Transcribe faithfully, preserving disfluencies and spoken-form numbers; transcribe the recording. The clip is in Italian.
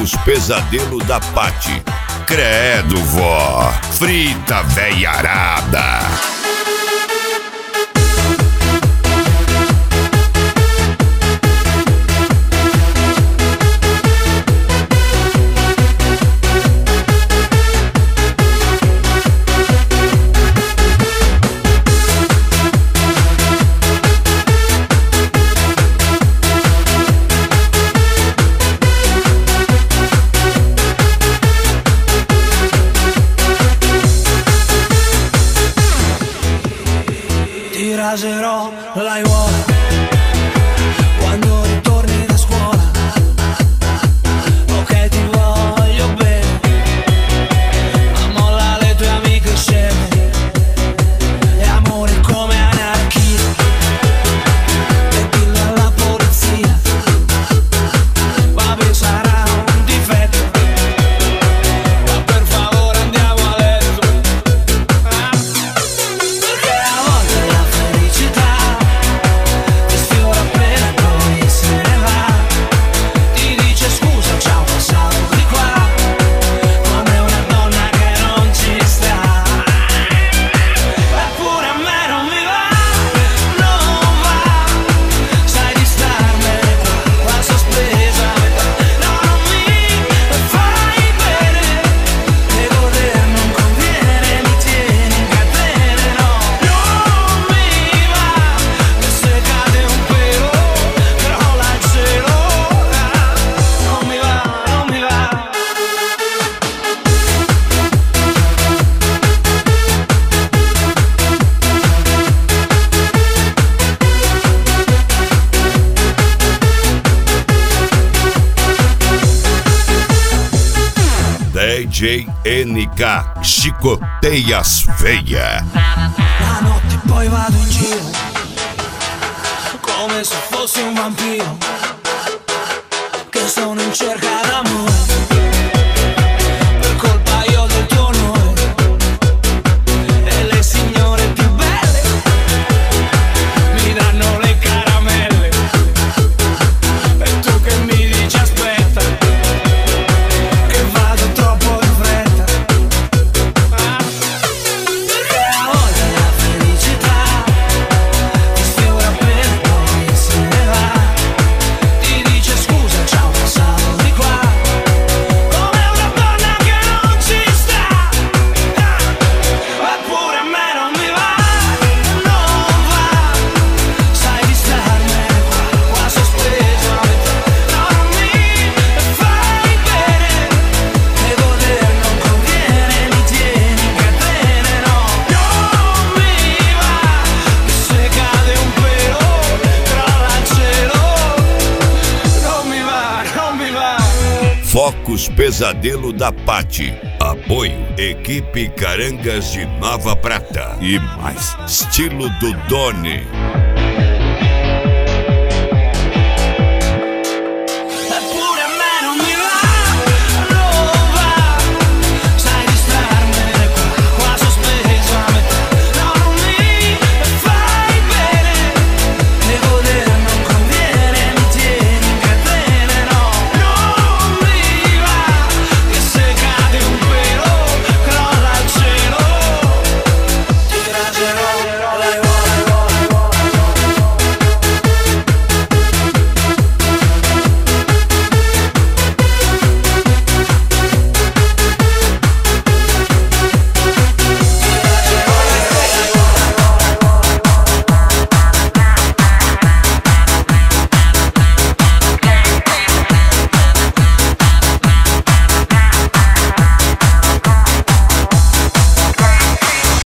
Focos Pesadelo da Pati. Credo, vó, frita veiarada. Ti raserò l'aiuola quando ritorni da scuola. Ok, ti voglio bene, ma molla le tue amiche sceme. E amore come anarchia, e dillo alla polizia. Vabbè, sarà un difetto, ma per favore andiamo a letto. Ah. Perché a volte la felicità ti sfiora appena poi se ne va. Ti dice scusa, ciao, passato di qua, come una donna che non ci sta. Eppure a me non mi va, non va. Sai di starmene qua, qua sospesa a metà. No, non mi fai bene, e godere non conviene, mi tieni in catene, no. Non mi va, e se cade un pelo, crolla il cielo. Ah, non mi va, non mi va. D J N K, chicoteia as veia. La notte poi vado in giro come se fossi un vampiro che sono in cerca d'amore. Per colpa io del tuo onore, e le signore più belle mi danno le caramelle. E tu che mi dici aspetta, che vado troppo in fretta. Ah. Perché a volte la felicità ti sfiora appena poi se ne va. Ti dice scusa, ciao, passato di qua, come una donna che non ci sta. Ah. Eppure a me non mi va, non va. Sai di starmene qua, qua sospeso a metà. No, non mi fai bene, e godere non conviene, mi tieni in catene, no. Non mi va, e se cade un pelo, crolla il cielo. Non mi va, non mi va. Focos Pesadelo da Pati. Apoio Equipe Carangas de Nova Prata. E mais estilo do Doni.